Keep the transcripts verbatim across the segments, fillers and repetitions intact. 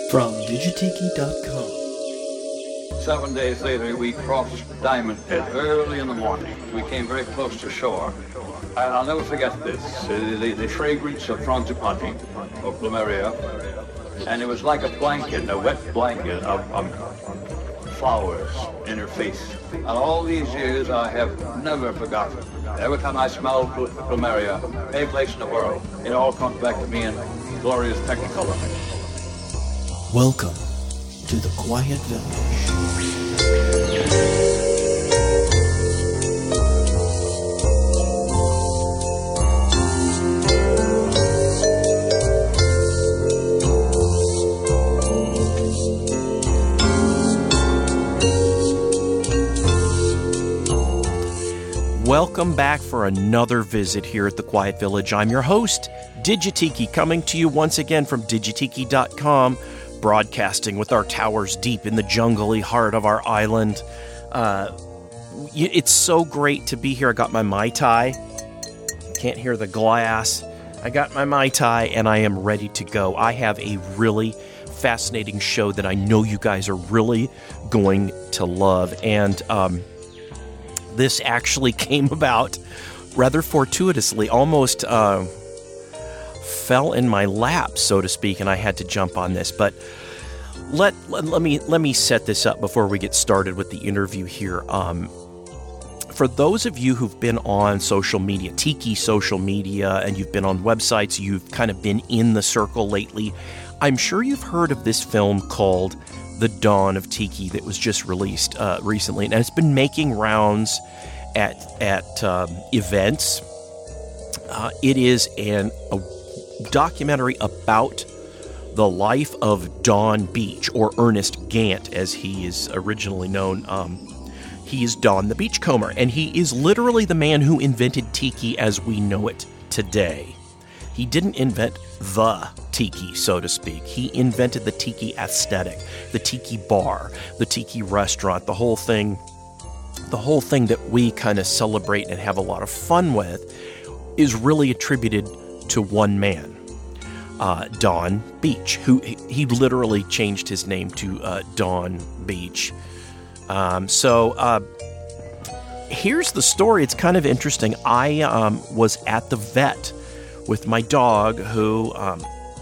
from digitiki dot com. Seven days later, we crossed Diamond Head early in the morning. We came very close to shore. And I'll never forget this. Uh, the, the fragrance of frangipani, or plumeria, and it was like a blanket, a wet blanket of, of flowers in her face. And all these years, I have never forgotten. Every time I smell plumeria, any place in the world, it all comes back to me in glorious technicolor. Welcome to the Quiet Village. Welcome back for another visit here at the Quiet Village. I'm your host, Digitiki, coming to you once again from digitiki dot com, broadcasting with our towers deep in the jungly heart of our island. Uh, it's so great to be here. I got my Mai Tai. Can't hear the glass. I got my Mai Tai, and I am ready to go. I have a really fascinating show that I know you guys are really going to love. And, um... this actually came about rather fortuitously, almost uh, fell in my lap, so to speak, and I had to jump on this. But let let, let me let me set this up before we get started with the interview here. Um, for those of you who've been on social media, Tiki social media, and you've been on websites, you've kind of been in the circle lately, I'm sure you've heard of this film called The Dawn of Tiki that was just released uh, recently, and it's been making rounds at at um, events. Uh, it is an a documentary about the life of Don Beach, or Ernest Gant, as he is originally known. Um, he is Don the Beachcomber, and he is literally the man who invented Tiki as we know it today. He didn't invent the Tiki, so to speak. He invented the Tiki aesthetic, the Tiki bar, the Tiki restaurant, the whole thing, the whole thing that we kind of celebrate and have a lot of fun with is really attributed to one man, uh, Don Beach, who he literally changed his name to uh, Don Beach. Um, so uh, here's the story. It's kind of interesting. I um, was at the vet with my dog who um,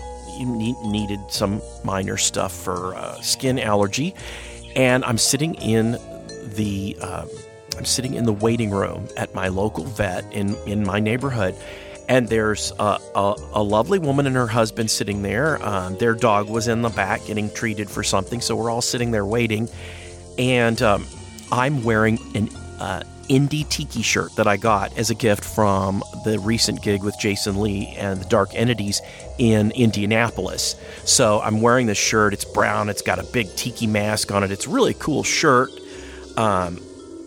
needed some minor stuff for uh, skin allergy, and I'm sitting in the uh, I'm sitting in the waiting room at my local vet in, in my neighborhood, and there's a, a, a lovely woman and her husband sitting there. Um, their dog was in the back getting treated for something, so we're all sitting there waiting, and um, I'm wearing an uh, indie Tiki shirt that I got as a gift from the recent gig with Jason Lee and the Dark Entities in Indianapolis. So I'm wearing this shirt. It's brown. It's got a big Tiki mask on it. It's a really cool shirt. Um,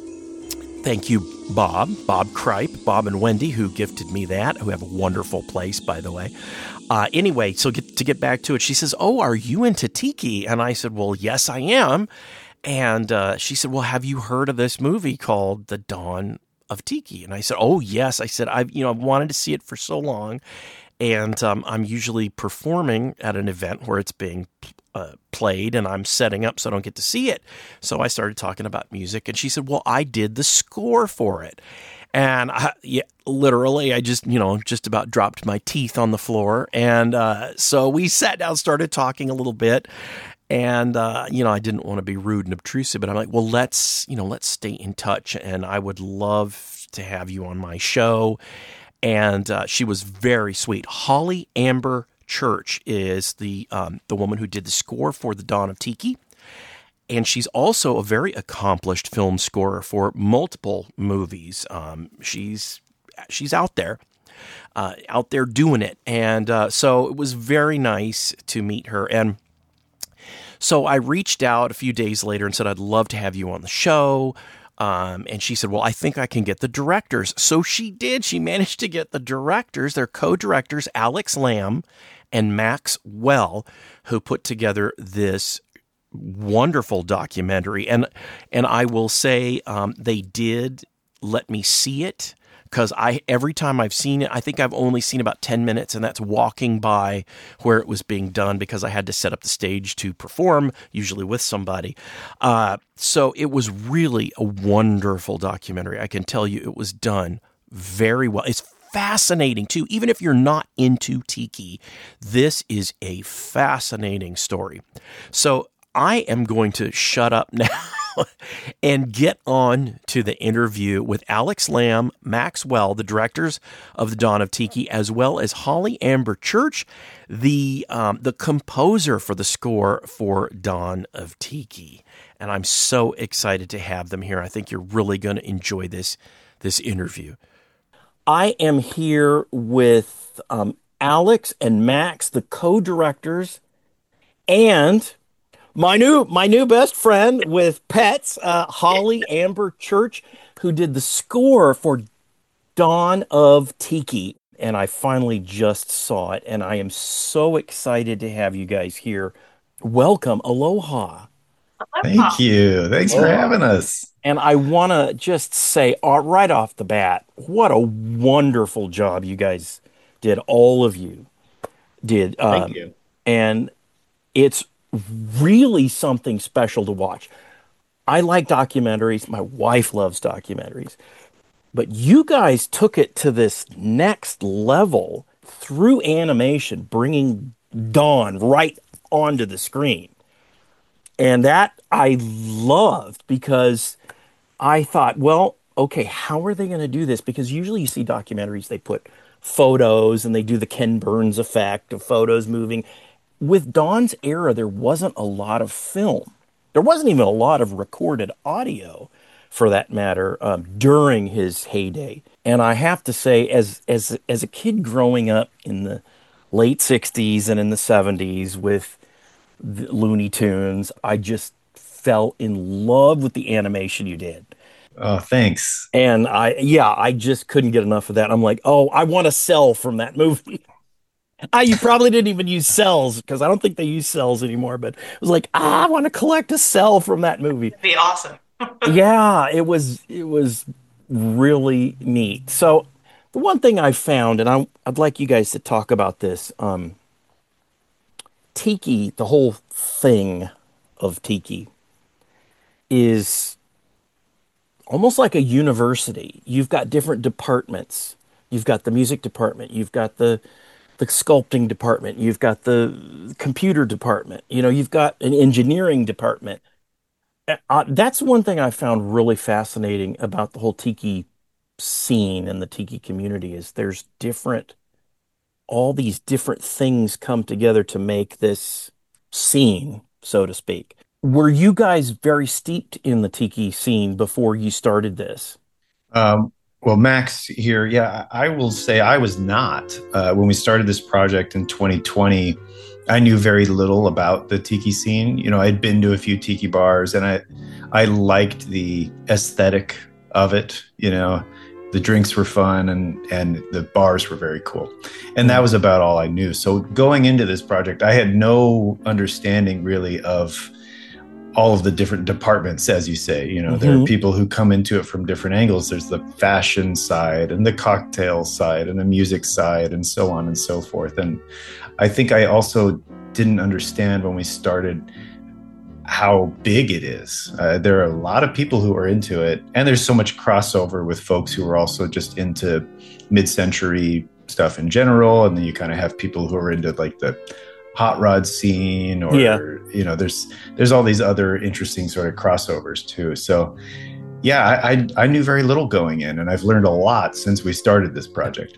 thank you, Bob, Bob Kripe, Bob and Wendy, who gifted me that, who have a wonderful place, by the way. Uh, anyway, so get, to get back to it, she says, "Oh, are you into Tiki?" And I said, "Well, yes, I am." And uh, she said, "Well, have you heard of this movie called The Dawn of Tiki?" And I said, "Oh, yes." I said, "I've you know I've wanted to see it for so long, and um, I'm usually performing at an event where it's being uh, played, and I'm setting up so I don't get to see it." So I started talking about music, and she said, "Well, I did the score for it." And I, yeah, literally, I just, you know, just about dropped my teeth on the floor. And uh, so we sat down, started talking a little bit. And, uh, you know, I didn't want to be rude and obtrusive, but I'm like, well, let's, you know, let's stay in touch. And I would love to have you on my show. And uh, she was very sweet. Holly Amber Church is the um, the woman who did the score for The Dawn of Tiki. And she's also a very accomplished film scorer for multiple movies. Um, she's she's out there, uh, out there doing it. And uh, so it was very nice to meet her. And so I reached out a few days later and said, "I'd love to have you on the show." Um, and she said, "Well, I think I can get the directors." So she did. She managed to get the directors. They're co-directors, Alex Lamb and Max Well, who put together this wonderful documentary. And and I will say um, they did let me see it because I every time I've seen it, I think I've only seen about ten minutes, and that's walking by where it was being done because I had to set up the stage to perform, usually with somebody. Uh, so it was really a wonderful documentary. I can tell you it was done very well. It's fascinating too. Even if you're not into tiki, this is a fascinating story. So I am going to shut up now and get on to the interview with Alex Lamb, Maxwell, the directors of the Dawn of Tiki, as well as Holly Amber Church, the um, the composer for the score for Dawn of Tiki. And I'm so excited to have them here. I think you're really going to enjoy this this interview. I am here with um, Alex and Max, the co-directors, and my new my new best friend with pets, uh, Holly Amber Church, who did the score for Dawn of Tiki. And I finally just saw it, and I am so excited to have you guys here. Welcome. Aloha. Thank you. Thanks for having us. And I want to just say uh, right off the bat, what a wonderful job you guys did. All of you did. Um, Thank you. And it's really something special to watch. I like documentaries. My wife loves documentaries. But you guys took it to this next level through animation, bringing Dawn right onto the screen. And that I loved because I thought, well, okay, how are they going to do this? Because usually you see documentaries, they put photos and they do the Ken Burns effect of photos moving. With Dawn's era, there wasn't a lot of film. There wasn't even a lot of recorded audio, for that matter, um, during his heyday. And I have to say, as as as a kid growing up in the late sixties and in the seventies with the Looney Tunes, I just fell in love with the animation you did. Oh, thanks. And I, yeah, I just couldn't get enough of that. I'm like, oh, I want a cell from that movie. I, you probably didn't even use cells because I don't think they use cells anymore, but it was like, ah, I want to collect a cell from that movie. That'd be awesome. Yeah, it was, it was really neat. So the one thing I found, and I, I'd like you guys to talk about this, um, Tiki, the whole thing of Tiki is almost like a university. You've got different departments. You've got the music department. You've got the the sculpting department. You've got the computer department. You know, you've got an engineering department. Uh, that's one thing I found really fascinating about the whole Tiki scene and the Tiki community is there's different, all these different things come together to make this scene, so to speak. Were you guys very steeped in the Tiki scene before you started this? Um, well, Max here. Yeah, I will say I was not. Uh, when we started this project in twenty twenty, I knew very little about the Tiki scene. You know, I'd been to a few Tiki bars and I, I liked the aesthetic of it. You know, the drinks were fun and, and the bars were very cool. And that was about all I knew. So going into this project, I had no understanding really of all of the different departments, as you say. You know, mm-hmm. There are people who come into it from different angles. There's the fashion side and the cocktail side and the music side and so on and so forth. And I think I also didn't understand when we started how big it is. Uh, there are a lot of people who are into it, and there's so much crossover with folks who are also just into mid-century stuff in general. And then you kind of have people who are into like the hot rod scene, or yeah. you know, there's there's all these other interesting sort of crossovers too. So yeah, I, I I knew very little going in, and I've learned a lot since we started this project.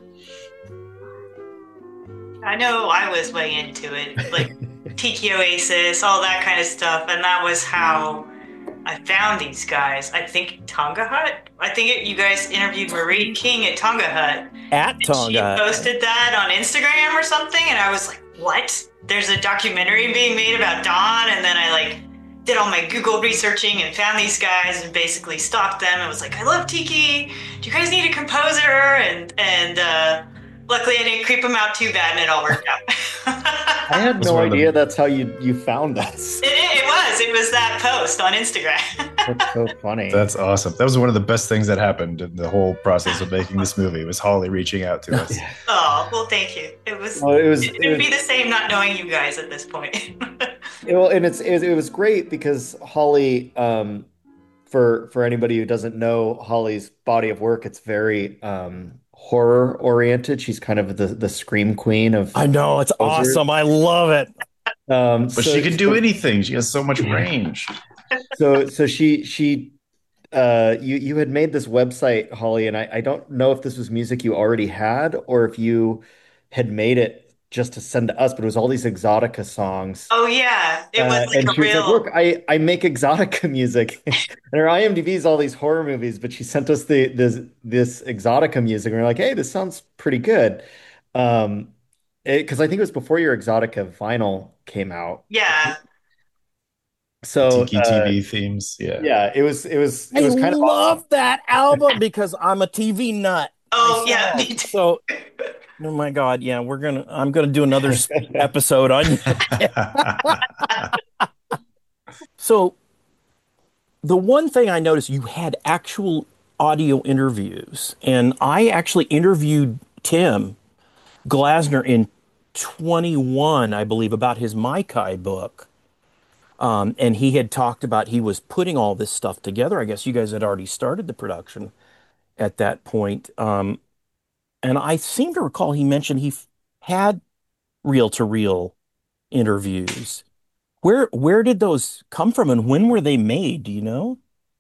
I know I was way into it, like Tiki Oasis, all that kind of stuff, and that was how I found these guys. I think Tonga Hut. I think it, you guys interviewed Marie King at Tonga Hut. At Tonga Hut. She posted that on Instagram or something, and I was like, what? There's a documentary being made about Dawn, and then I like did all my Google researching and found these guys and basically stalked them and was like, I love Tiki. Do you guys need a composer? And and uh, luckily I didn't creep them out too bad, and it all worked out. I had no idea that's how you you found us. It, it was. It was that post on Instagram. That's so funny. That's awesome. That was one of the best things that happened in the whole process of making this movie was Holly reaching out to us. Yeah. Oh, well, thank you. It was, Well, it was it it would was be the same not knowing you guys at this point. it, well, and it's it, it was great because Holly, um, for for anybody who doesn't know Holly's body of work, it's very um horror oriented. She's kind of the the scream queen of I know it's composers. awesome. I love it. Um, But she so could do anything. She has so much range. so so she she uh you you had made this website, Holly, and I I don't know if this was music you already had or if you had made it just to send to us, but it was all these Exotica songs. Oh, yeah. It was Uh, like and a she was like, "Look, real. I I make Exotica music," and her IMDb is all these horror movies, but she sent us the this this Exotica music, and we are like, "Hey, this sounds pretty good," um, because I think it was before your Exotica vinyl came out. Yeah. So Tiki uh, T V themes. Yeah. yeah, it was it was it I was kind of awesome. love that album because I'm a T V nut Oh, yeah. myself. Me too. So, oh my God, yeah, we're gonna. I'm gonna do another s- episode on. So, the one thing I noticed, you had actual audio interviews, and I actually interviewed Tim Glasner in twenty-one, I believe, about his Maikai book. Um, and he had talked about he was putting all this stuff together. I guess you guys had already started the production at that point. Um, and I seem to recall he mentioned he f- had reel-to-reel interviews. Where where did those come from, and when were they made? Do you know?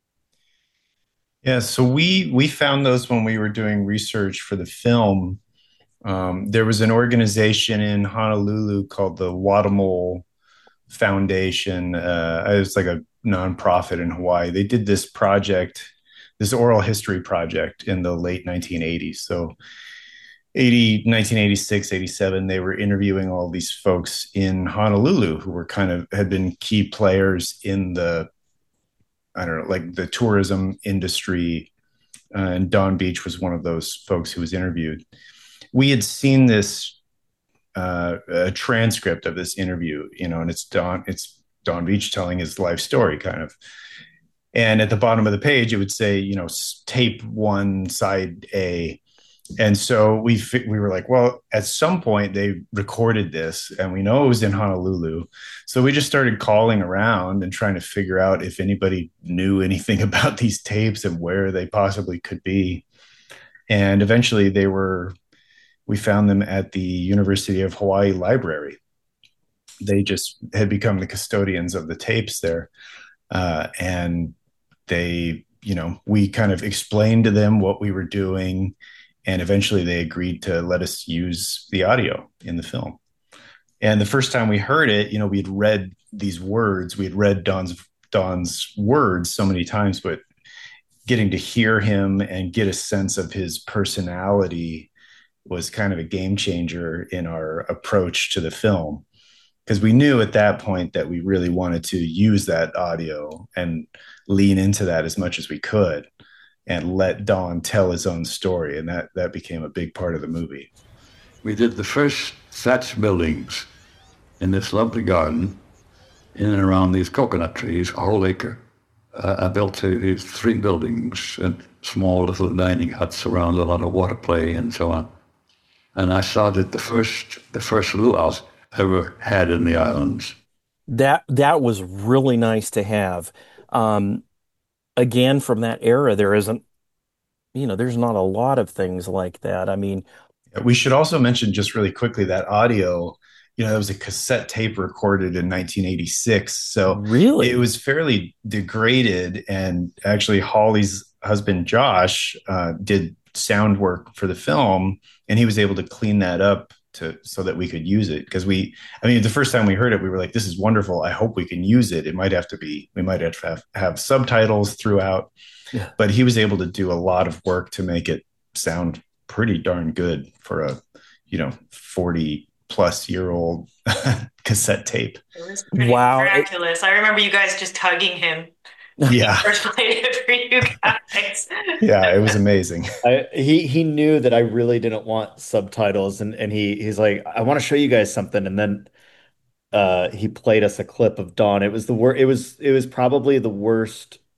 Yeah, so we we found those when we were doing research for the film. Um, there was an organization in Honolulu called the Wadamole Foundation. Uh, it was like a nonprofit in Hawaii. They did this project, this oral history project in the late nineteen eighties. So eighty, nineteen eighty-six, eighty-seven, they were interviewing all these folks in Honolulu who were kind of had been key players in the, I don't know, like the tourism industry. Uh, and Don Beach was one of those folks who was interviewed. We had seen this uh, a transcript of this interview, you know, and it's Don, it's Don Beach telling his life story, kind of. And at the bottom of the page, it would say, you know, tape one, side A. And so we we were like, well, at some point they recorded this, and we know it was in Honolulu. So we just started calling around and trying to figure out if anybody knew anything about these tapes and where they possibly could be. And eventually, they were. We found them at the University of Hawaii Library. They just had become the custodians of the tapes there, uh, and they, you know, we kind of explained to them what we were doing, and eventually they agreed to let us use the audio in the film. And the first time we heard it, you know, we had read these words, we had read Don's Don's words so many times, but getting to hear him and get a sense of his personality was kind of a game changer in our approach to the film, because we knew at that point that we really wanted to use that audio and lean into that as much as we could and let Don tell his own story. And that, that became a big part of the movie. We did the first thatch buildings in this lovely garden in and around these coconut trees, a whole acre. Uh, I built uh, these three buildings and small little dining huts around a lot of water play and so on. And I saw that the first the first luau's ever had in the islands. That that was really nice to have. Um, again, from that era, there isn't, you know, there's not a lot of things like that. I mean, We should also mention just really quickly that audio, you know, that was a cassette tape recorded in nineteen eighty-six. So really, it was fairly degraded. And actually, Holly's husband, Josh, uh, did sound work for the film, and he was able to clean that up to so that we could use it. Because we, I mean, the first time we heard it, we were like, this is wonderful. I hope we can use it. It might have to be, we might have to have, have subtitles throughout. Yeah. But he was able to do a lot of work to make it sound pretty darn good for a, you know, forty plus year old cassette tape. It was pretty Wow. miraculous. I remember you guys just hugging him. Yeah. First played it for you guys. Yeah, it was amazing. I, he he knew that I really didn't want subtitles, and and he he's like, I want to show you guys something, and then uh he played us a clip of Dawn. It was the wor it was it was probably the worst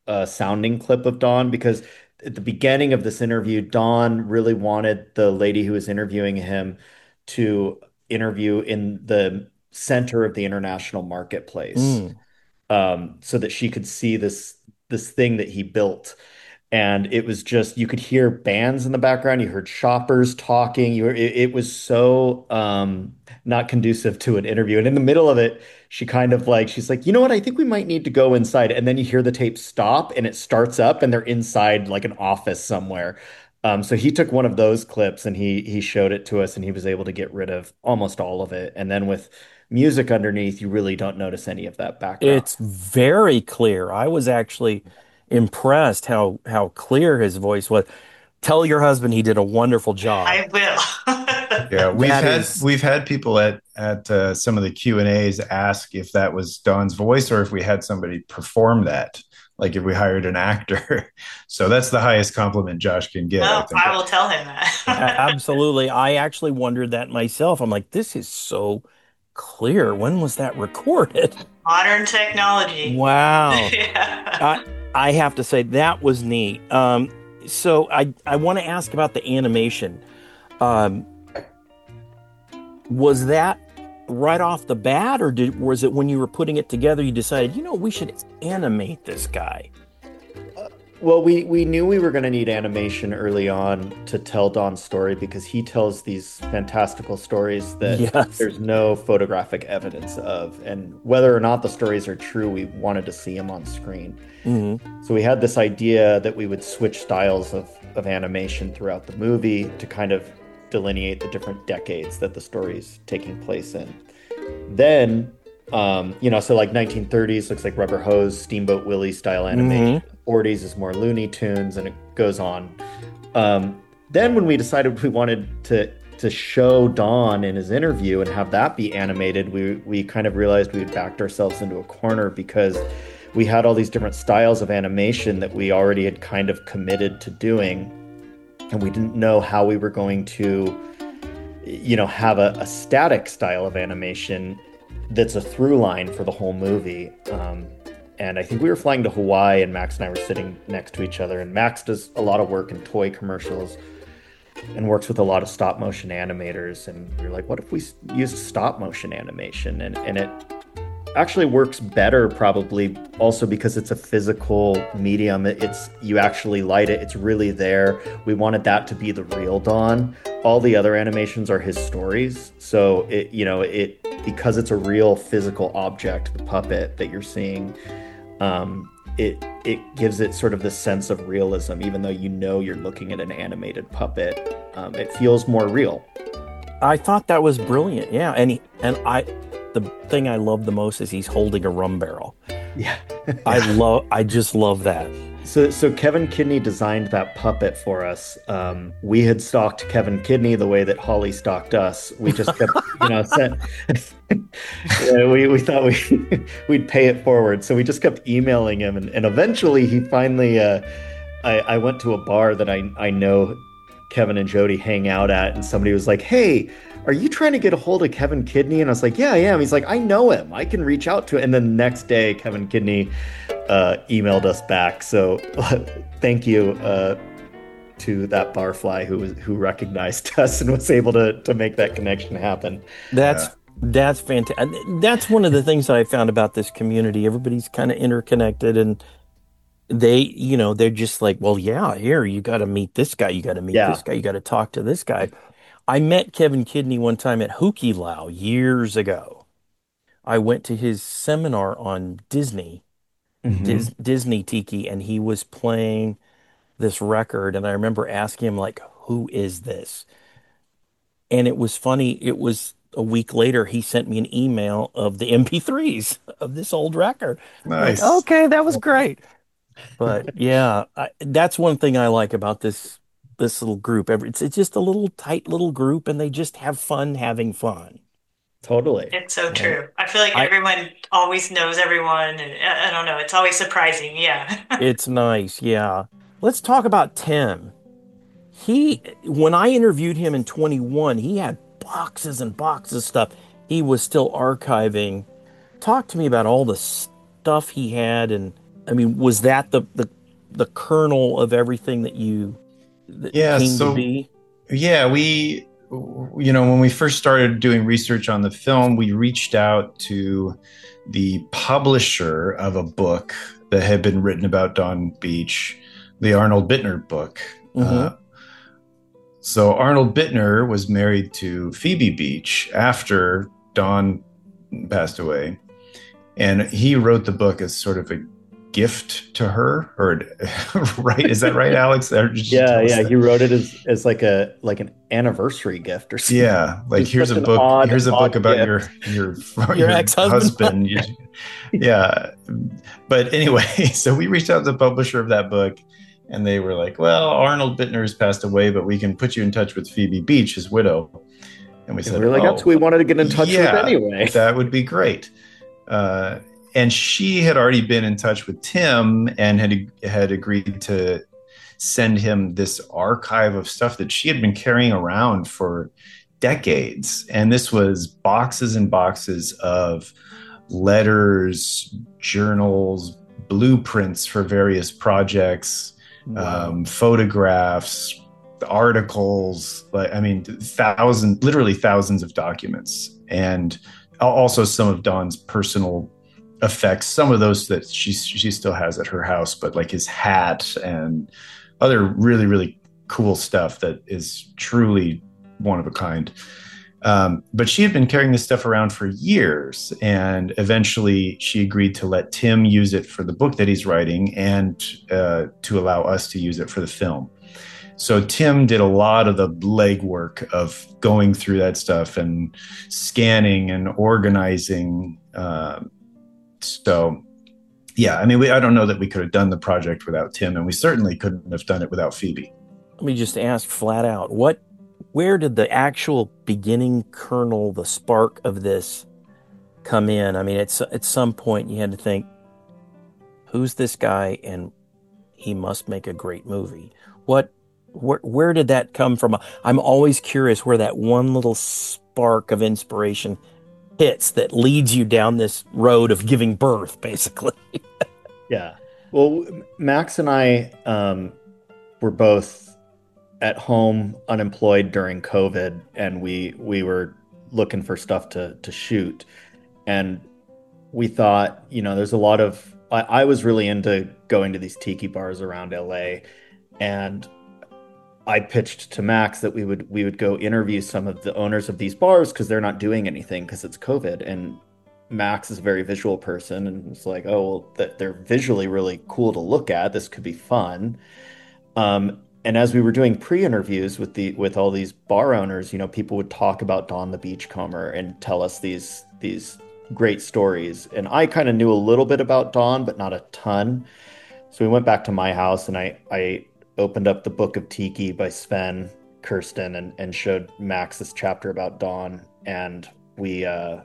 a sounding clip of Dawn because at the beginning of this interview, Dawn really wanted the lady who was interviewing him to interview in the center of the international marketplace, Mm. um, so that she could see this this thing that he built. And it was just you could hear bands in the background, you heard shoppers talking. You were, it, it was so um, not conducive to an interview. And in the middle of it, she kind of like she's like, you know what? I think we might need to go inside. And then you hear the tape stop, and it starts up, and they're inside like an office somewhere. Um, so he took one of those clips and he he showed it to us, and he was able to get rid of almost all of it. And then with music underneath, you really don't notice any of that background. It's very clear. I was actually impressed how how clear his voice was. Tell your husband he did a wonderful job. I will. Yeah, we've That had is- we've had people at at uh, some of the Q and A's ask if that was Don's voice or if we had somebody perform that, like if we hired an actor. So that's the highest compliment Josh can get, I No, think. I will tell him A- that. Absolutely. I actually wondered that myself. I'm like, this is so clear. When was that recorded? Modern technology. Wow. Yeah. I I have to say that was neat. Um, so I I want to ask about the animation. Um, was that right off the bat, or did was it when you were putting it together you decided, you know, we should animate this guy? Well, we we knew we were going to need animation early on to tell Don's story because he tells these fantastical stories that Yes. there's no photographic evidence of. And whether or not the stories are true, we wanted to see them on screen. hmm So we had this idea that we would switch styles of, of animation throughout the movie to kind of delineate the different decades that the story's taking place in. Then, um, you know, so like nineteen thirties looks like Rubber Hose, Steamboat Willie style animation. forties is more Looney Tunes, and it goes on. Um, then when we decided we wanted to to show Don in his interview and have that be animated, we we kind of realized we had backed ourselves into a corner because we had all these different styles of animation that we already had kind of committed to doing, and we didn't know how we were going to, you know, have a, a static style of animation that's a through line for the whole movie. Um, and I think we were flying to Hawaii, and Max and I were sitting next to each other. And Max does a lot of work in toy commercials and works with a lot of stop motion animators. And we were like, what if we s- used stop motion animation? And and it actually works better, probably also because it's a physical medium. It- It's you actually light it. It's really there. We wanted that to be the real Dawn. All the other animations are his stories. So it, you know, it because it's a real physical object, the puppet that you're seeing, um, it it gives it sort of this sense of realism, even though you know you're looking at an animated puppet. Um, it feels more real. I thought that was brilliant. Yeah, and he, and I, the thing I love the most is he's holding a rum barrel. Yeah. I love. I just love that. So, so Kevin Kidney designed that puppet for us. Um, we had stalked Kevin Kidney the way that Holly stalked us. We just kept, you know, sent, yeah, we we thought we we'd pay it forward. So we just kept emailing him, and, and eventually he finally. Uh, I I went to a bar that I I know Kevin and Jody hang out at, and somebody was like, "Hey, are you trying to get a hold of Kevin Kidney?" And I was like, "Yeah, I am." He's like, "I know him. I can reach out to him." And then the next day, Kevin Kidney uh, emailed us back. So thank you uh, to that barfly who was who recognized us and was able to to make that connection happen. That's that's fantastic. That's one of the things that I found about this community. Everybody's kind of interconnected, and they, you know, they're just like, well, yeah, here you got to meet this guy, you got to meet Yeah. this guy, you got to talk to this guy. I met Kevin Kidney one time at Huki Lau years ago. I went to his seminar on Disney, Dis- Disney Tiki, and he was playing this record. And I remember asking him, like, who is this? And it was funny. It was a week later, he sent me an email of the M P threes of this old record. Nice. Like, okay, that was great. But yeah, I, that's one thing I like about this this little group. Every- It's, it's just a little tight little group, and they just have fun having fun. Totally. It's so true. I feel like I- everyone always knows everyone, and I I don't know. It's always surprising. Yeah. It's nice, yeah. Let's talk about Tim. He, when I interviewed him in twenty-one, he had boxes and boxes of stuff he was still archiving. Talk to me about all the stuff he had and I mean, was that the the the kernel of everything that you that Yeah, came to so be? yeah, we, you know, when we first started doing research on the film, we reached out to the publisher of a book that had been written about Don Beach, the Arnold Bittner book. Mm-hmm. Uh, so Arnold Bittner was married to Phoebe Beach after Don passed away, and he wrote the book as sort of a gift to her. Or right? Is that right, Alex? Or did you Yeah, tell us yeah. that? He wrote it as as like a like an anniversary gift or something. Yeah, like It's here's such a an book. odd, Here's a book odd about gift. your your Your your ex-husband? husband. You- yeah, but anyway, so we reached out to the publisher of that book, and they were like, "Well, Arnold Bittner has passed away, but we can put you in touch with Phoebe Beach, his widow." And we And we said, were like, that's who "Oh, we wanted to get in touch with yeah, anyway. that would be great." Uh, and she had already been in touch with Tim and had had agreed to send him this archive of stuff that she had been carrying around for decades. And this was boxes and boxes of letters, journals, blueprints for various projects, Wow. um, photographs, articles. Like, I mean, thousands, literally thousands of documents, and also some of Don's personal effects. Some of those that she she still has at her house, but like his hat and other really really cool stuff that is truly one of a kind. Um, but she had been carrying this stuff around for years, and eventually she agreed to let Tim use it for the book that he's writing, and uh, to allow us to use it for the film. So Tim did a lot of the legwork of going through that stuff and scanning and organizing. Uh, so, yeah, I mean, we, I don't know that we could have done the project without Tim, and we certainly couldn't have done it without Phoebe. Let me just ask flat out, what, where did the actual beginning kernel, the spark of this come in? I mean, it's at some point you had to think, who's this guy, and he must make a great movie. What, where, where did that come from? I'm always curious where that one little spark of inspiration hits that leads you down this road of giving birth, basically. Yeah. Well, Max and I um, were both at home, unemployed during COVID, and we we were looking for stuff to to shoot. And we thought, you know, there's a lot of I, I was really into going to these tiki bars around L A, and I pitched to Max that we would we would go interview some of the owners of these bars because they're not doing anything because it's COVID. And Max is a very visual person and was like, oh, well, that they're visually really cool to look at. This could be fun. Um, and as we were doing pre-interviews with the with all these bar owners, you know, people would talk about Don the Beachcomber and tell us these these great stories. And I kind of knew a little bit about Don, but not a ton. So we went back to my house and I I opened up the Book of Tiki by Sven Kirsten and, and showed Max this chapter about Don. And we uh,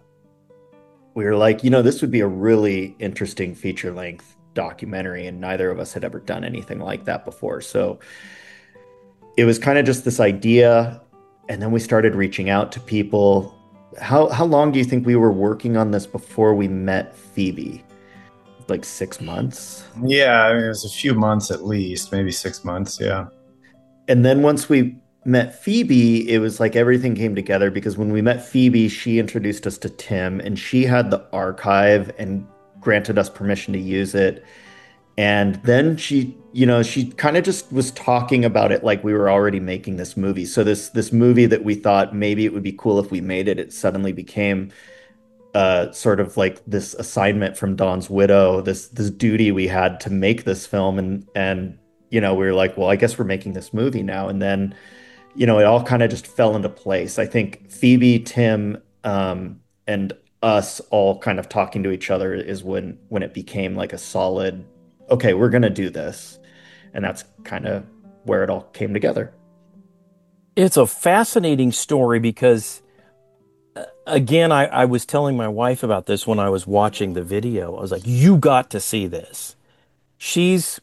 we were like, you know, this would be a really interesting feature length documentary, and neither of us had ever done anything like that before. So it was kind of just this idea, and then we started reaching out to people. How how long do you think we were working on this before we met Phoebe? Like six months? Yeah, I mean, it was a few months at least, maybe six months. Yeah. And then once we met Phoebe, it was like everything came together because when we met Phoebe, she introduced us to Tim, and she had the archive and granted us permission to use it. And then she, you know, she kind of just was talking about it like we were already making this movie. So this this movie that we thought maybe it would be cool if we made it, it suddenly became uh, sort of like this assignment from Don's widow, this this duty we had to make this film. And and you know, we were like, well, I guess we're making this movie now. And then, you know, it all kind of just fell into place. I think Phoebe, Tim, um, and us all kind of talking to each other is when when it became like a solid, okay, we're gonna do this. And that's kind of where it all came together. It's a fascinating story because, uh, again, I, I was telling my wife about this when I was watching the video. I was like, you got to see this. She's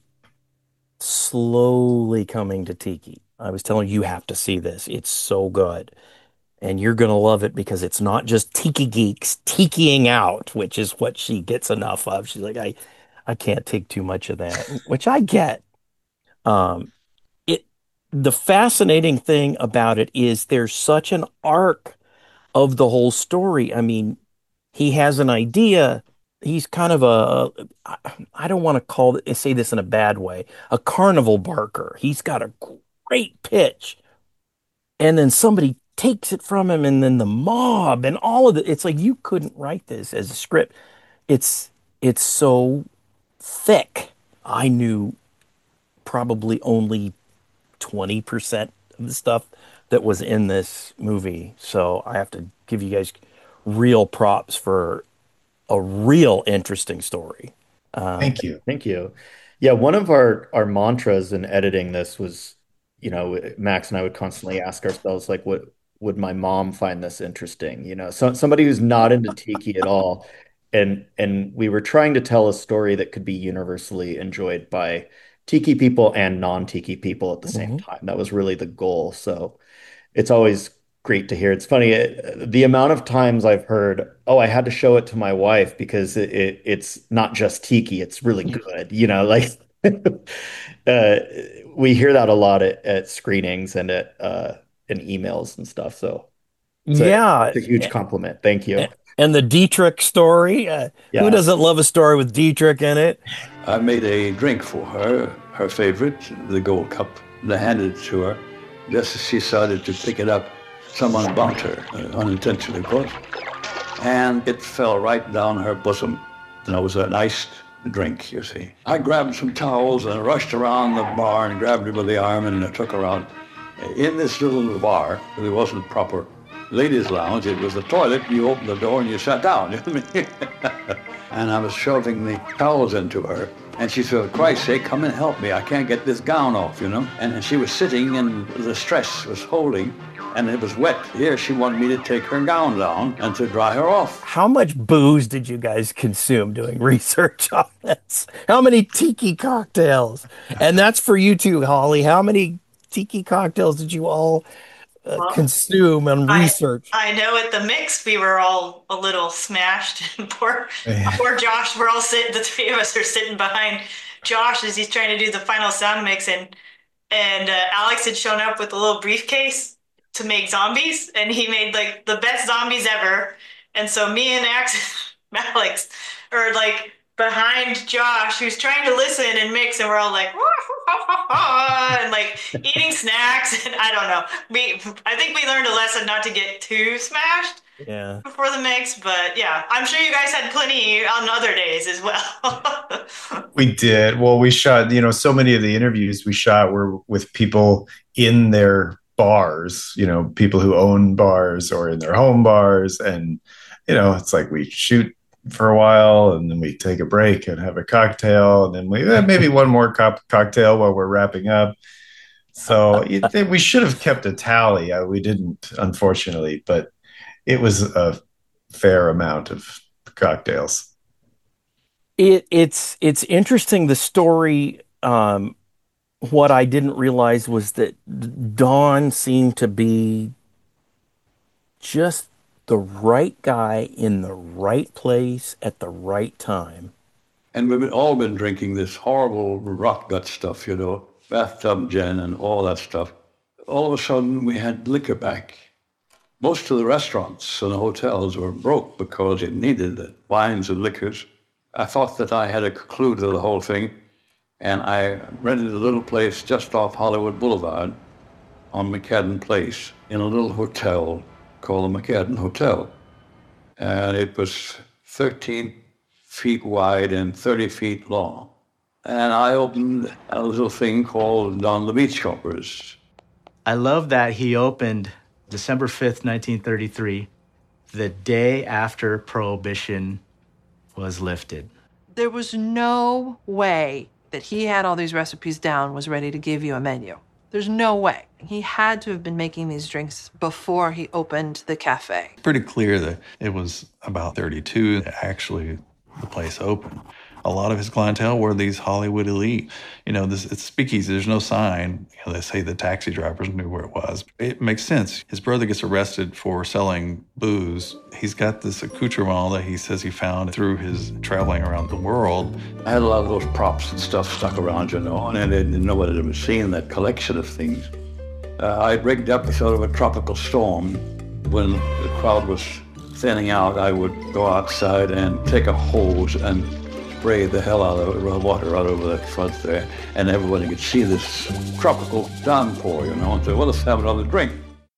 slowly coming to Tiki. I was telling her, you have to see this. It's so good. And you're going to love it because it's not just Tiki geeks tikiing out, which is what she gets enough of. She's like, I, I can't take too much of that, which I get. Um, it the fascinating thing about it is there's such an arc of the whole story. I mean, he has an idea. He's kind of a, I I don't want to call it, say this in a bad way, a carnival barker. He's got a great pitch, and then somebody takes it from him, and then the mob and all of it. It's like you couldn't write this as a script. It's it's so thick. I knew probably only twenty percent of the stuff that was in this movie. So I have to give you guys real props for a real interesting story. Um, Thank you. Thank you. Yeah, one of our our mantras in editing this was, you know, Max and I would constantly ask ourselves, like, what would my mom find this interesting? You know, so somebody who's not into tiki at all. And and we were trying to tell a story that could be universally enjoyed by tiki people and non-tiki people at the same Mhm. time. That was really the goal. So it's always great to hear. It's funny, it, the amount of times I've heard, "Oh, I had to show it to my wife because it, it it's not just tiki, it's really good." You know, like uh, we hear that a lot at, at screenings and at uh, in emails and stuff. So it's a, Yeah. it's a huge compliment. Thank you. And the Dietrich story. Uh, Who Yeah. doesn't love a story with Dietrich in it? I made a drink for her, her favorite, the Gold Cup, and I handed it to her. Just as she started to pick it up, someone bumped her, uh, unintentionally, of course, and it fell right down her bosom. And it was an iced drink, you see. I grabbed some towels and rushed around the bar and grabbed her by the arm and I took her out. In this little bar, there wasn't proper ladies' lounge. It was the toilet. You opened the door and you sat down. You know what I mean? And I was shoving the towels into her. And she said, "For Christ's sake, come and help me. I can't get this gown off, you know." And she was sitting and the stress was holding and it was wet. Here she wanted me to take her gown down and to dry her off. How much booze did you guys consume doing research on this? How many tiki cocktails? And that's for you too, Holly. How many tiki cocktails did you all uh, Well, consume and I, research? I know at the mix we were all a little smashed. And poor, poor Josh. We're all sitting. The three of us are sitting behind Josh as he's trying to do the final sound mix, and and uh, Alex had shown up with a little briefcase to make zombies, and he made like the best zombies ever. And so me and Ax- Alex are like behind Josh, who's trying to listen and mix, and we're all like, and like eating snacks, and I don't know. We, I think we learned a lesson not to get too smashed Yeah. before the mix, but yeah, I'm sure you guys had plenty on other days as well. We did. Well, we shot, you know, so many of the interviews we shot were with people in their bars, you know, people who own bars or in their home bars. And, you know, it's like we shoot for a while and then we take a break and have a cocktail. And then we eh, maybe one more cup cocktail while we're wrapping up. So it, we should have kept a tally. Uh, we didn't, unfortunately, but it was a fair amount of cocktails. It it's it's interesting the story. Um, what I didn't realize was that Don seemed to be just the right guy in the right place at the right time. And we've all been drinking this horrible rot gut stuff, you know, bathtub gin and all that stuff. All of a sudden, we had liquor back. Most of the restaurants and the hotels were broke because it needed the wines and liquors. I thought that I had a clue to the whole thing, and I rented a little place just off Hollywood Boulevard on McCadden Place in a little hotel called the McCadden Hotel. And it was thirteen feet wide and thirty feet long. And I opened a little thing called Don the Beachcombers. I love that he opened December fifth, nineteen thirty-three, the day after Prohibition was lifted. There was no way that he had all these recipes down, was ready to give you a menu. There's no way. He had to have been making these drinks before he opened the cafe. Pretty clear that it was about thirty-two that actually the place opened. a lot of his clientele were these Hollywood elite. You know, this it's speakeasy. There's no sign. You know, they say the taxi drivers knew where it was. It makes sense. His brother gets arrested for selling booze. He's got this accoutrement that he says he found through his traveling around the world. I had a lot of those props and stuff stuck around, you know, and I didn't know what I'd ever seen, that collection of things. Uh, I'd rigged up a sort of a tropical storm. When the crowd was thinning out, I would go outside and take a hose and spray the hell out of it, water out over that front there, and everybody could see this tropical downpour, you know, and say, well, let's have another drink.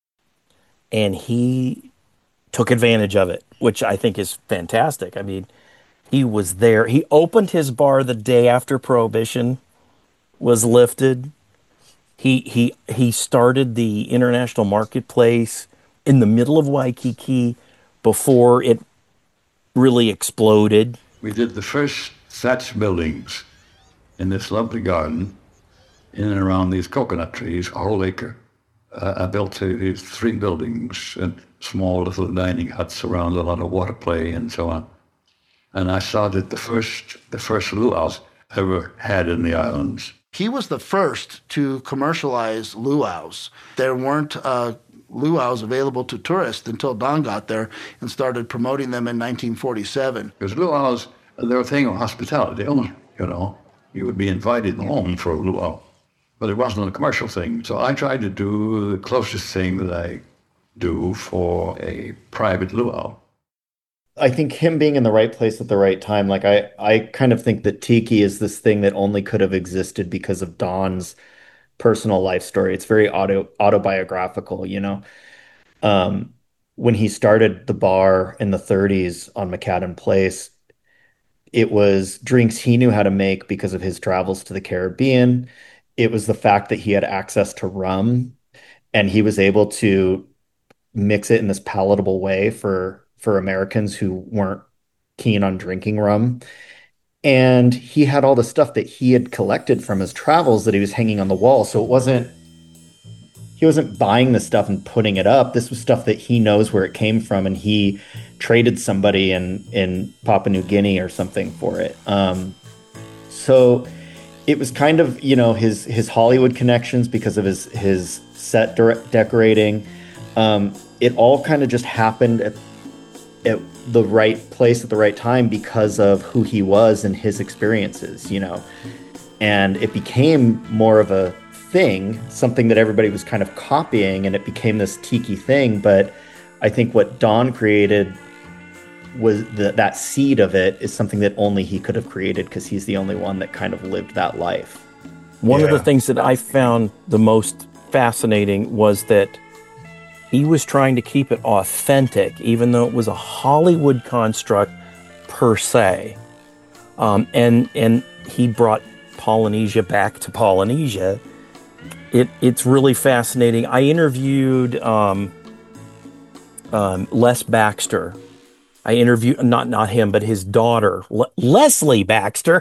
And he took advantage of it, which I think is fantastic. I mean, he was there. He opened his bar the day after Prohibition was lifted. He he he started the international marketplace in the middle of Waikiki before it really exploded. We did the first thatch buildings in this lovely garden in and around these coconut trees, a whole acre. Uh, I built uh, these three buildings and small little dining huts around a lot of water play and so on. And I started the first the first luau's ever had in the islands. He was the first to commercialize luau's. There weren't uh, luau's available to tourists until Don got there and started promoting them in nineteen forty-seven. Because luau's, they're a thing of hospitality, you know. You would be invited home for a luau. But it wasn't a commercial thing. So I tried to do the closest thing that I do for a private luau. I think him being in the right place at the right time, like I, I kind of think that tiki is this thing that only could have existed because of Don's personal life story. It's very auto autobiographical, you know. Um, when he started the bar in the thirties on McAdam Place, it was drinks he knew how to make because of his travels to the Caribbean. It was the fact that he had access to rum and he was able to mix it in this palatable way for for Americans who weren't keen on drinking rum. And he had all the stuff that he had collected from his travels that he was hanging on the wall. So it wasn't, he wasn't buying the stuff and putting it up. This was stuff that he knows where it came from. And he traded somebody in, in Papua New Guinea or something for it. Um, so it was kind of, you know, his, his Hollywood connections because of his, his set de- decorating. Um, it all kind of just happened at at the right place at the right time because of who he was and his experiences, you know. And it became more of a thing, something that everybody was kind of copying, and it became this tiki thing. But I think what Don created was the, that seed of it is something that only he could have created because he's the only one that kind of lived that life. One Yeah. of the things that I found the most fascinating was that he was trying to keep it authentic, even though it was a Hollywood construct per se. Um, and and he brought Polynesia back to Polynesia. It it's really fascinating. I interviewed um, um, Les Baxter. I interviewed not not him, but his daughter, Le- Leslie Baxter.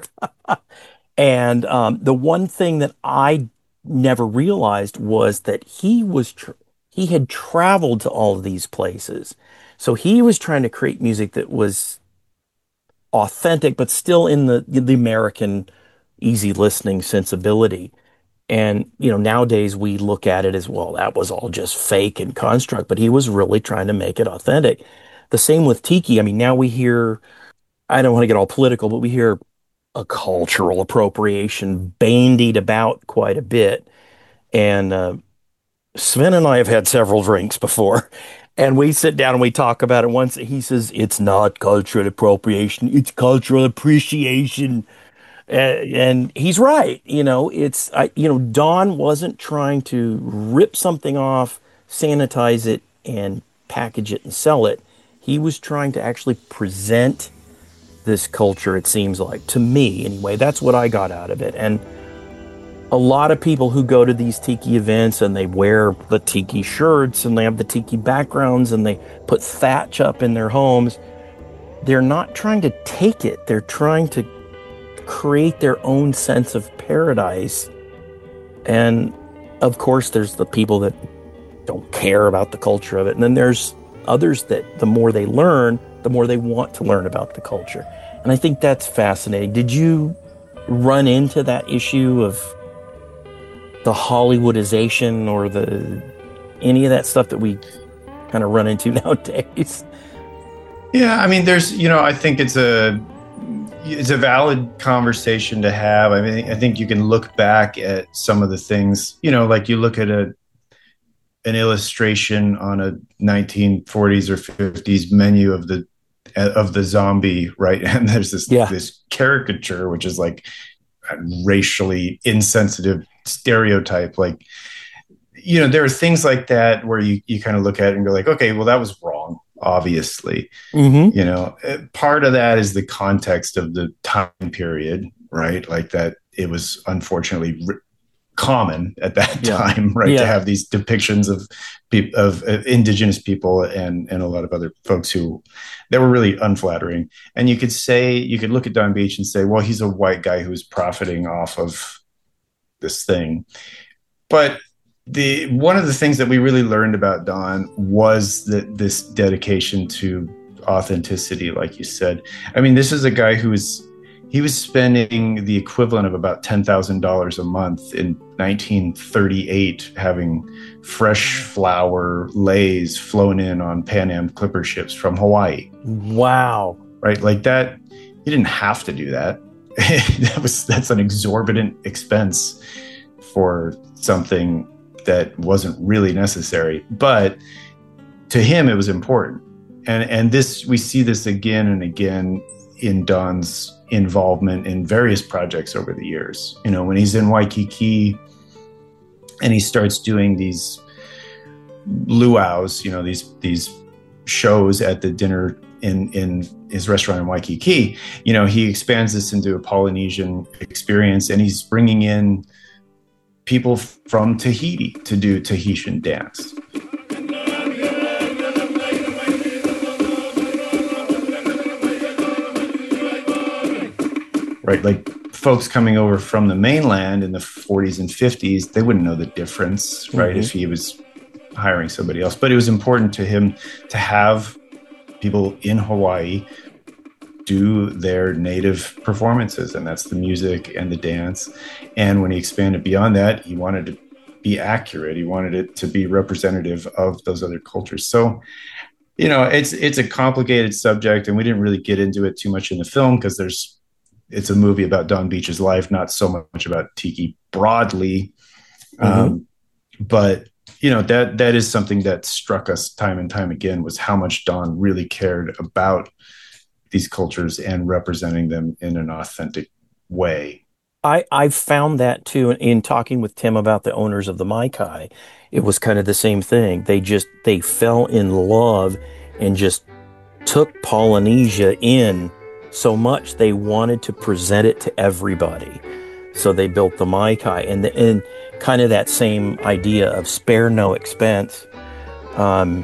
And um, the one thing that I never realized was that he was. Tr- He had traveled to all of these places. So he was trying to create music that was authentic, but still in the, the American easy listening sensibility. And, you know, nowadays we look at it as, well, that was all just fake and construct, but he was really trying to make it authentic. The same with tiki. I mean, now we hear, I don't want to get all political, but we hear a cultural appropriation bandied about quite a bit. And, uh, Sven and I have had several drinks before, and we sit down and we talk about it. Once he says, it's not cultural appropriation, it's cultural appreciation. Uh, and he's right. You know, it's, I, you know, Don wasn't trying to rip something off, sanitize it, and package it and sell it. He was trying to actually present this culture, it seems like, to me anyway. That's what I got out of it. And a lot of people who go to these tiki events and they wear the tiki shirts and they have the tiki backgrounds and they put thatch up in their homes, they're not trying to take it. They're trying to create their own sense of paradise. And of course, there's the people that don't care about the culture of it. And then there's others that the more they learn, the more they want to learn about the culture. And I think that's fascinating. Did you run into that issue of the Hollywoodization or the any of that stuff that we kind of run into nowadays? Yeah, I mean, there's, you know, I think it's a it's a valid conversation to have. I mean, I think you can look back at some of the things, you know, like you look at a an illustration on a nineteen forties or fifties menu of the of the zombie, right? And there's this yeah. this caricature, which is like a racially insensitive stereotype. Like, you know, there are things like that where you, you kind of look at it and go like, okay, well, that was wrong, obviously. Mm-hmm. You know, part of that is the context of the time period, right? Like that it was unfortunately r- common at that yeah. time, right? Yeah. To have these depictions of people, of uh, indigenous people and, and a lot of other folks who, that were really unflattering. And you could say, you could look at Don Beach and say, well, he's a white guy who's profiting off of this thing. But the, one of the things that we really learned about Don was that this dedication to authenticity, like you said. I mean, this is a guy who is, he was spending the equivalent of about ten thousand dollars a month in nineteen thirty-eight having fresh flour leis flown in on Pan Am Clipper ships from Hawaii. Wow. Right? Like that, he didn't have to do that. that was That's an exorbitant expense for something that wasn't really necessary. But to him, it was important. And, and this, we see this again and again in Don's involvement in various projects over the years. You know, when he's in Waikiki and he starts doing these luau's, you know, these these shows at the dinner in in his restaurant in Waikiki, you know, he expands this into a Polynesian experience, and he's bringing in people from Tahiti to do Tahitian dance. Right, like folks coming over from the mainland in the forties and fifties, they wouldn't know the difference, right, mm-hmm. if he was hiring somebody else. But it was important to him to have people in Hawaii do their native performances, and that's the music and the dance. And when he expanded beyond that, he wanted to be accurate. He wanted it to be representative of those other cultures. So, you know, it's it's a complicated subject, and we didn't really get into it too much in the film because there's it's a movie about Don Beach's life, not so much about Tiki broadly. Mm-hmm. Um, but, you know, that that is something that struck us time and time again, was how much Don really cared about these cultures and representing them in an authentic way. I, I found that too in, in talking with Tim about the owners of the Maikai. It was kind of the same thing. They just, they fell in love and just took Polynesia in so much they wanted to present it to everybody. So they built the Maikai, and, the, and kind of that same idea of spare no expense um,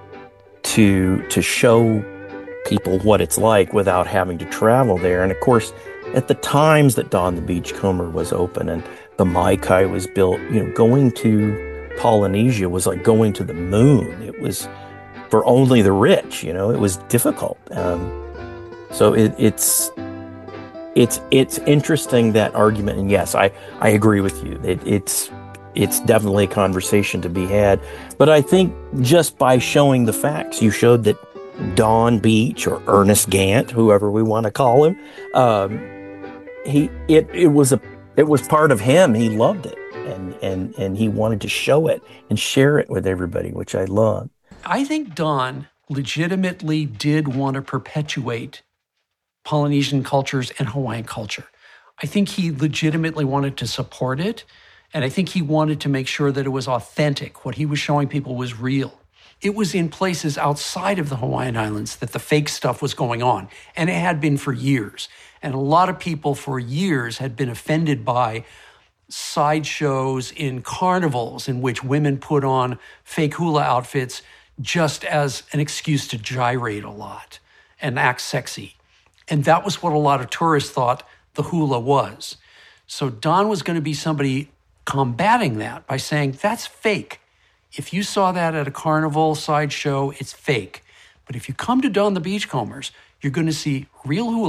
to to show people what it's like without having to travel there. And of course, at the times that Don the Beachcomber was open and the Maikai was built, you know, going to Polynesia was like going to the moon. It was for only the rich, you know, it was difficult. Um, So it, it's it's it's interesting, that argument, and yes, I, I agree with you. It, it's it's definitely a conversation to be had. But I think just by showing the facts, you showed that Don Beach, or Ernest Gant, whoever we want to call him, um, he it it was a it was part of him. He loved it, and and and he wanted to show it and share it with everybody, which I love. I think Don legitimately did want to perpetuate Polynesian cultures and Hawaiian culture. I think he legitimately wanted to support it, and I think he wanted to make sure that it was authentic. What he was showing people was real. It was in places outside of the Hawaiian Islands that the fake stuff was going on, and it had been for years. And a lot of people for years had been offended by sideshows in carnivals in which women put on fake hula outfits just as an excuse to gyrate a lot and act sexy. And that was what a lot of tourists thought the hula was. So Don was going to be somebody combating that by saying, that's fake. If you saw that at a carnival sideshow, it's fake. But if you come to Don the Beachcombers, you're going to see real hula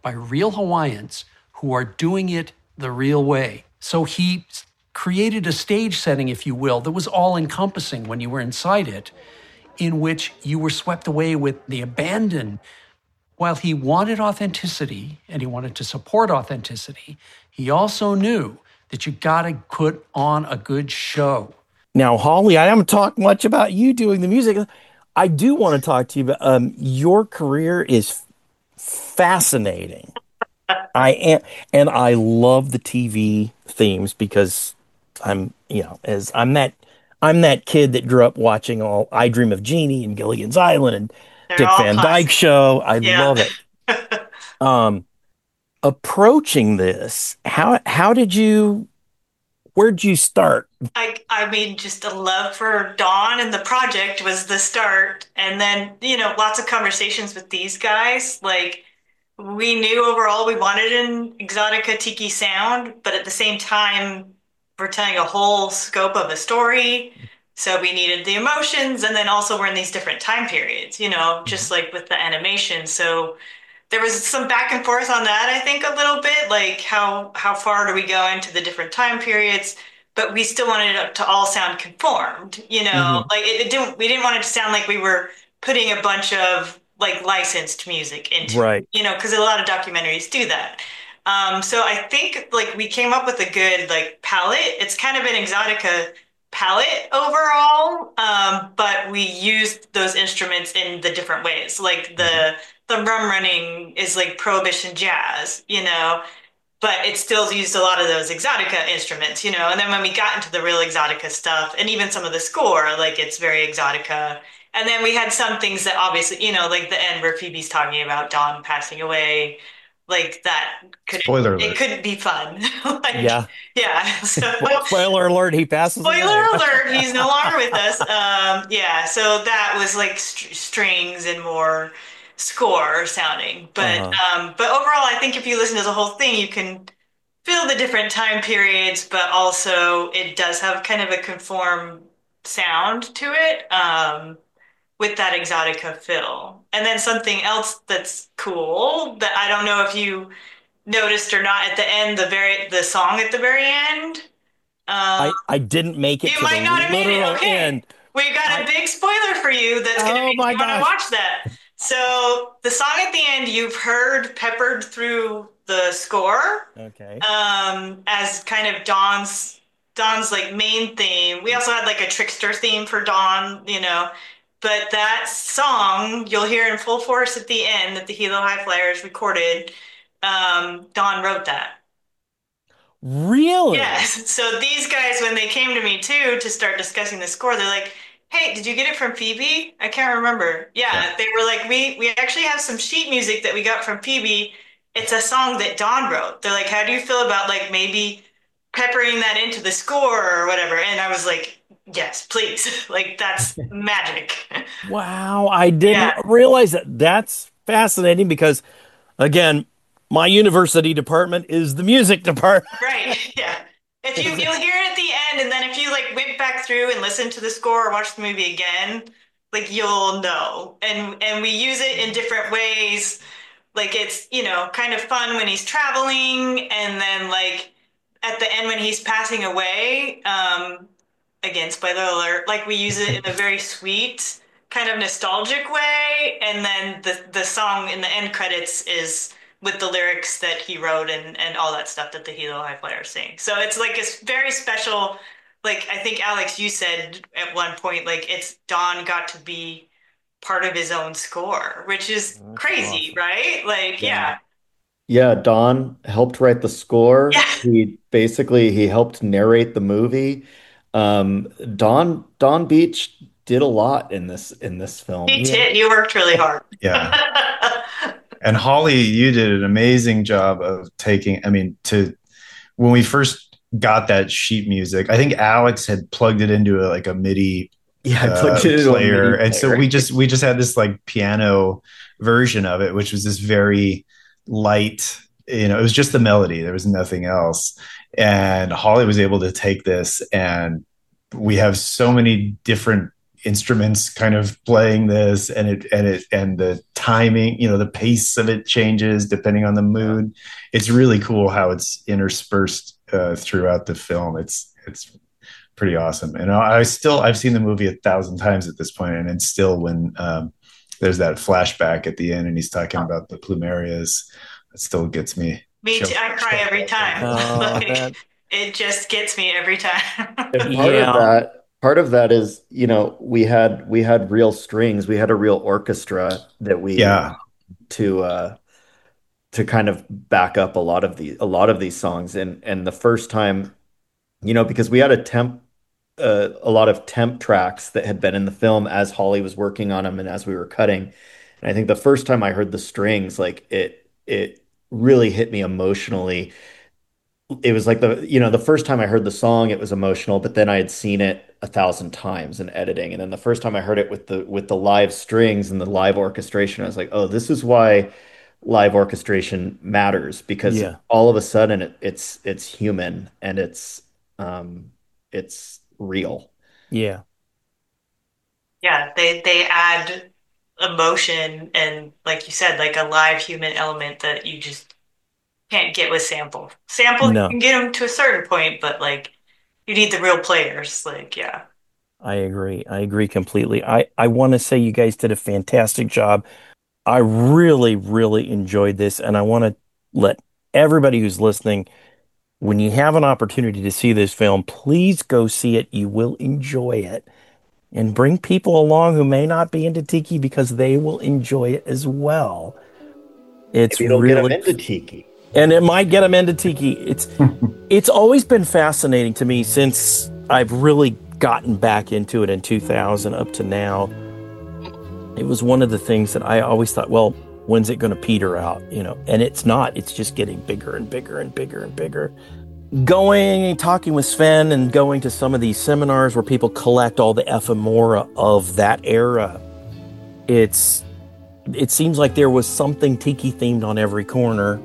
by real Hawaiians who are doing it the real way. So he created a stage setting, if you will, that was all-encompassing when you were inside it, in which you were swept away with the abandon. While he wanted authenticity and he wanted to support authenticity, he also knew that you got to put on a good show. Now, Holly, I haven't talked much about you doing the music. I do want to talk to you about um, your career is fascinating. I am, and I love the T V themes because I'm, you know, as I'm that, I'm that kid that grew up watching all I Dream of Jeannie and Gilligan's Island and They're Dick all Van classic. Dyke Show. I Yeah. love it. um, approaching this, how how did you? Where'd you start? I, I mean, just a love for Dawn and the project was the start. And then, you know, lots of conversations with these guys. Like, we knew overall we wanted an Exotica Tiki sound, but at the same time, we're telling a whole scope of a story. So we needed the emotions. And then also we're in these different time periods, you know, just like with the animation. So there was some back and forth on that, I think, a little bit, like how how far do we go into the different time periods? But we still wanted it to all sound conformed, you know, Mhm. like it, it didn't. We didn't want it to sound like we were putting a bunch of like licensed music into, Right. it, you know, because a lot of documentaries do that. Um, so I think like we came up with a good like palette. It's kind of an Exotica palette overall, um, but we used those instruments in the different ways, like the the rum running is like prohibition jazz, you know, but it still used a lot of those Exotica instruments, you know. And then when we got into the real Exotica stuff, and even some of the score, like it's very Exotica. And then we had some things that obviously, you know, like the end where Phoebe's talking about Dawn passing away, like that could Spoiler it alert. couldn't be fun. Like, Yeah. yeah. So Spoiler alert, he passes away. spoiler alert, he's no longer with us. Um, yeah, so that was like st- strings and more score sounding. But Uh-huh. um, but overall, I think if you listen to the whole thing, you can feel the different time periods, but also it does have kind of a conform sound to it, um, with that Exotica fill. And then something else that's cool that I don't know if you noticed or not at the end, the very the song at the very end. Um, I, I didn't make it you to might the not have made it. literal Okay. end. We got a I- big spoiler for you that's going to Oh make my you want to gosh. watch that. So the song at the end you've heard peppered through the score, Okay. um, as kind of Dawn's Dawn's like main theme. We also had like a trickster theme for Dawn, you know. But that song you'll hear in full force at the end that the Hilo High Flyers recorded. Um, Dawn wrote that. Really? Yes. So these guys, when they came to me too to start discussing the score, they're like, "Hey, did you get it from Phoebe?" I can't remember. Yeah, Yeah. they were like, "We we actually have some sheet music that we got from Phoebe. It's a song that Dawn wrote." They're like, "How do you feel about like maybe peppering that into the score or whatever?" And I was like, "Yes, please." Like that's magic. Wow, I didn't Yeah. realize that. That's fascinating because, again, my university department is the music department. Right. Yeah. If you you'll hear it at the end, and then if you like went back through and listened to the score or watched the movie again, like you'll know. And and we use it in different ways. Like it's, you know, kind of fun when he's traveling, and then like at the end when he's passing away, um, again, spoiler alert, like we use it in a very sweet, kind of nostalgic way, and then the the song in the end credits is with the lyrics that he wrote and, and all that stuff that the Hilo High Flyers sing. So it's like a very special, like I think Alex, you said at one point, like it's Dawn got to be part of his own score, which is That's crazy, awesome. right? Like, yeah. Yeah, Don helped write the score. Yeah. He basically he helped narrate the movie. Um, Don Don Beach did a lot in this in this film. He He- did. He worked really hard. Yeah. And Holly, you did an amazing job of taking, I mean, to when we first got that sheet music, I think Alex had plugged it into a, like a MIDI yeah, I uh, plugged it into a player. MIDI And so player. we just we just had this like piano version of it, which was this very light, you know, it was just the melody. There was nothing else. And Holly was able to take this, and we have so many different instruments kind of playing this, and it and it and the timing, you know, the pace of it changes depending on the mood. It's really cool how it's interspersed uh, throughout the film. It's it's pretty awesome. And I, I still I've seen the movie a thousand times at this point, and it's still when um, there's that flashback at the end, and he's talking about the plumerias, it still gets me. Me too. I cry every time. Oh, like, that- it just gets me every time. And part of that, part of that is, you know, we had we had real strings, we had a real orchestra that we Yeah. to uh, to kind of back up a lot of the a lot of these songs, and and the first time, you know, because we had a temp uh, a lot of temp tracks that had been in the film as Holly was working on them and as we were cutting, and I think the first time I heard the strings, like it it really hit me emotionally. It was like the, you know, the first time I heard the song, it was emotional, but then I had seen it a thousand times in editing. And then the first time I heard it with the, with the live strings and the live orchestration, I was like, oh, this is why live orchestration matters, because Yeah. all of a sudden it, it's, it's human and it's, um, it's real. Yeah. Yeah, they they add emotion and, like you said, like a live human element that you just can't get with sample. Sample, No. you can get them to a certain point, but like you need the real players. Like, yeah. I agree. I agree completely. I, I want to say you guys did a fantastic job. I really, really enjoyed this, and I want to let everybody who's listening, when you have an opportunity to see this film, please go see it. You will enjoy it. And bring people along who may not be into tiki, because they will enjoy it as well. It's Maybe it'll really get them into tiki. And it might get them into tiki. It's it's always been fascinating to me since I've really gotten back into it in two thousand up to now. It was one of the things that I always thought, well, when's it going to peter out? You know, and it's not. It's just getting bigger and bigger and bigger and bigger. Going and talking with Sven and going to some of these seminars where people collect all the ephemera of that era, it's it seems like there was something tiki themed on every corner.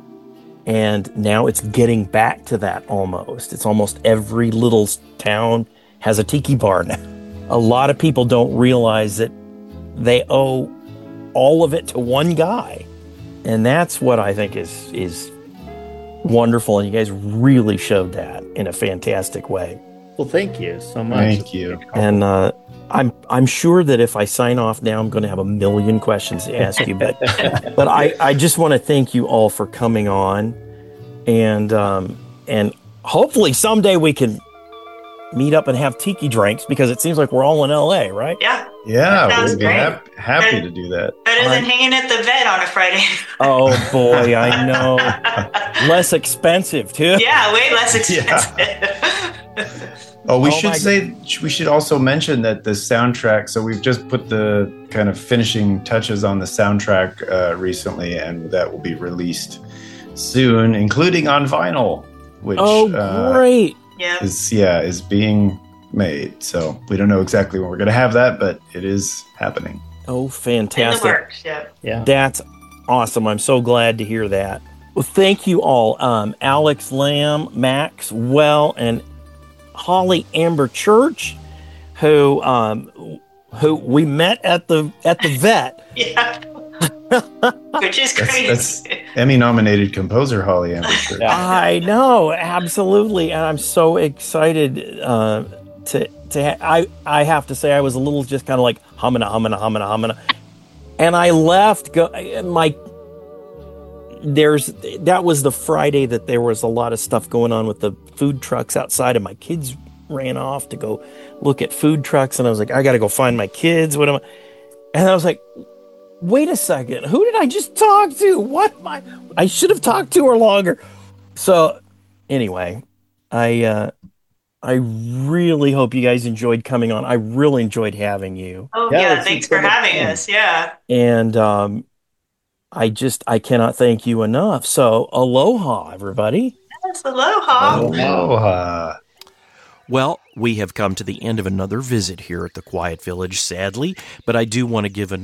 And now it's getting back to that almost. It's almost every little town has a tiki bar now. A lot of people don't realize that they owe all of it to one guy. And that's what I think is is wonderful. And you guys really showed that in a fantastic way. Well, thank you so much. Thank you. And uh, I'm I'm sure that if I sign off now, I'm going to have a million questions to ask you. But but I, I just want to thank you all for coming on, and um, and hopefully someday we can meet up and have tiki drinks, because it seems like we're all in L A, right? Yeah. Yeah, Sounds we'd be great. hap- happy to do that. Better than hanging at the vet on a Friday. Oh boy, I know. Less expensive too. Yeah, way less expensive. Oh, we Oh should my say, we should also mention that the soundtrack, so we've just put the kind of finishing touches on the soundtrack uh, recently, and that will be released soon, including on vinyl, which Oh, uh, great. Yeah. is, yeah, is being made. So we don't know exactly when we're going to have that, but it is happening. Oh, In the fantastic. works, yeah. Yeah. That's awesome. I'm so glad to hear that. Well, thank you all. Um, Alex Lamb, Max Well, and Holly Amber Church, who um, who we met at the at the vet. Yeah. Which is That's, crazy. that's Emmy-nominated composer Holly Amber Church. I know, absolutely, and I'm so excited uh, to to. Ha- I I have to say, I was a little just kind of like humming, humming, humming, humming, and I left. Go my. There's that was the Friday that there was a lot of stuff going on with the food trucks outside, and my kids ran off to go look at food trucks, and I was like, I got to go find my kids. What am I? And I was like, wait a second, who did I just talk to? What am I? I should have talked to her longer. So anyway, I uh, I really hope you guys enjoyed coming on. I really enjoyed having you, Oh, Yeah, yeah. it's Thanks so for much having fun. us. Yeah. and um, I just I cannot thank you enough. So aloha, everybody. Yes, aloha. Aloha. Well, we have come to the end of another visit here at the Quiet Village, sadly, but I do want to give another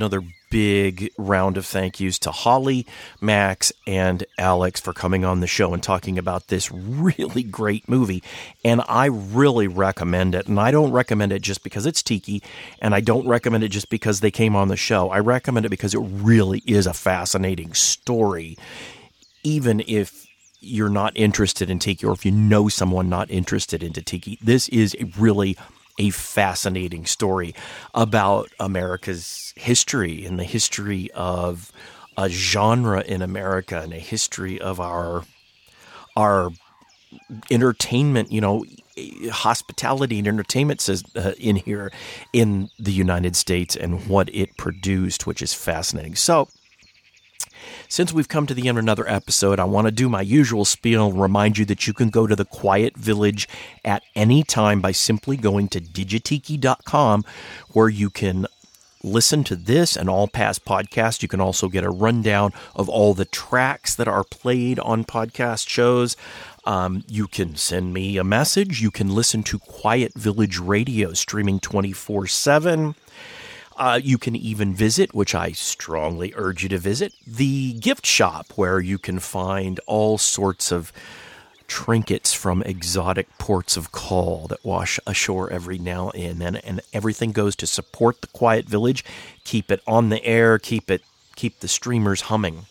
big round of thank yous to Holly, Max, and Alex for coming on the show and talking about this really great movie. And I really recommend it. And I don't recommend it just because it's tiki, and I don't recommend it just because they came on the show. I recommend it because it really is a fascinating story, even if you're not interested in tiki, or if you know someone not interested into tiki. This is a really a fascinating story about America's history and the history of a genre in America and a history of our our entertainment, you know, hospitality and entertainment says uh, in here in the United States and what it produced, which is fascinating. So, since we've come to the end of another episode, I want to do my usual spiel and remind you that you can go to the Quiet Village at any time by simply going to digitiki dot com, where you can listen to this and all past podcasts. You can also get a rundown of all the tracks that are played on podcast shows. Um, you can send me a message. You can listen to Quiet Village Radio streaming twenty-four seven. Uh, you can even visit, which I strongly urge you to visit, the gift shop, where you can find all sorts of trinkets from exotic ports of call that wash ashore every now and then, and everything goes to support the Quiet Village, keep it on the air, keep it, keep the streamers humming.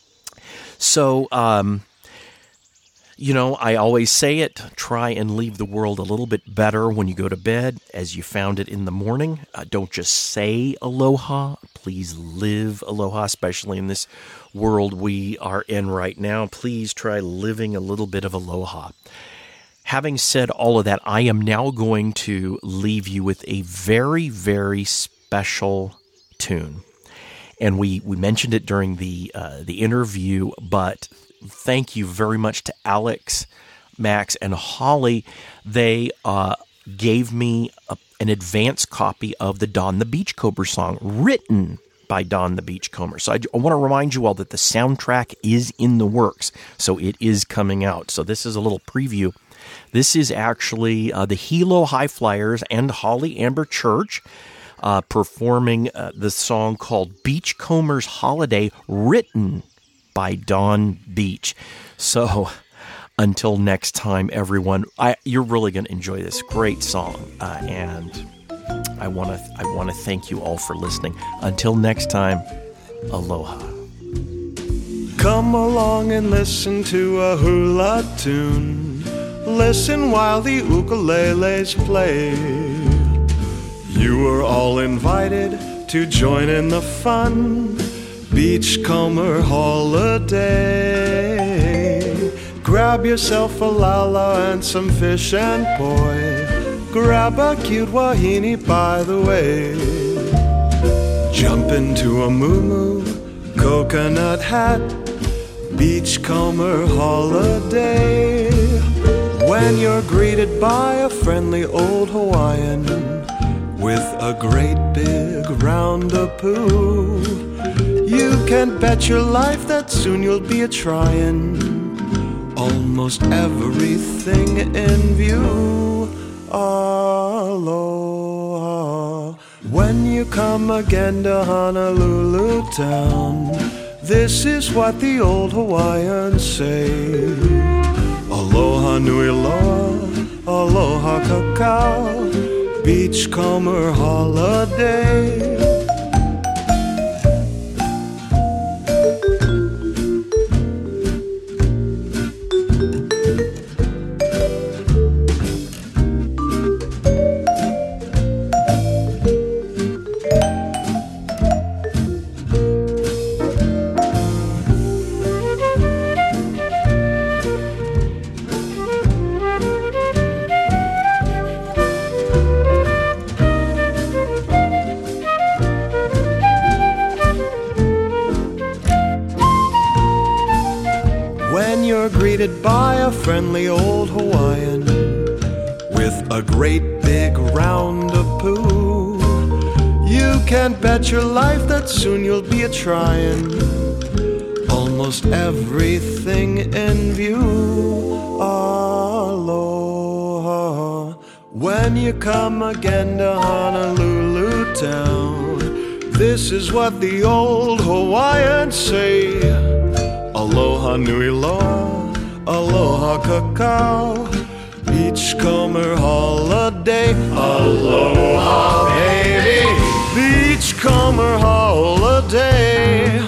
So, um, you know, I always say it, try and leave the world a little bit better when you go to bed as you found it in the morning. Uh, don't just say aloha. Please live aloha, especially in this world we are in right now. Please try living a little bit of aloha. Having said all of that, I am now going to leave you with a very, very special tune. And we, we mentioned it during the uh, the interview, but thank you very much to Alex, Max, and Holly. They uh, gave me a, an advance copy of the Don the Beachcomber song, written by Don the Beachcomber. So I, I want to remind you all that the soundtrack is in the works, so it is coming out. So this is a little preview. This is actually uh, the Hilo High Flyers and Holly Amber Church uh, performing uh, the song called Beachcomber's Holiday, written by Don Beach. So until next time, everyone, I, you're really going to enjoy this great song, uh, and I want to I want to thank you all for listening. Until next time, aloha. Come along and listen to a hula tune. Listen while the ukuleles play. You are all invited to join in the fun. Beachcomber holiday. Grab yourself a lala and some fish and poi. Grab a cute wahine by the way. Jump into a moo-moo coconut hat. Beachcomber holiday. When you're greeted by a friendly old Hawaiian with a great big round of poo, you can bet your life that soon you'll be a-trying almost everything in view. Aloha. When you come again to Honolulu town, this is what the old Hawaiians say. Aloha nui loa, aloha kakao, Beachcomber holiday. By a friendly old Hawaiian with a great big round of poo, you can bet your life that soon you'll be a-trying almost everything in view. Aloha. When you come again to Honolulu town, This is what the old Hawaiians say. Aloha nui loa, aloha kakao, beachcomber holiday. Aloha baby, beachcomber holiday.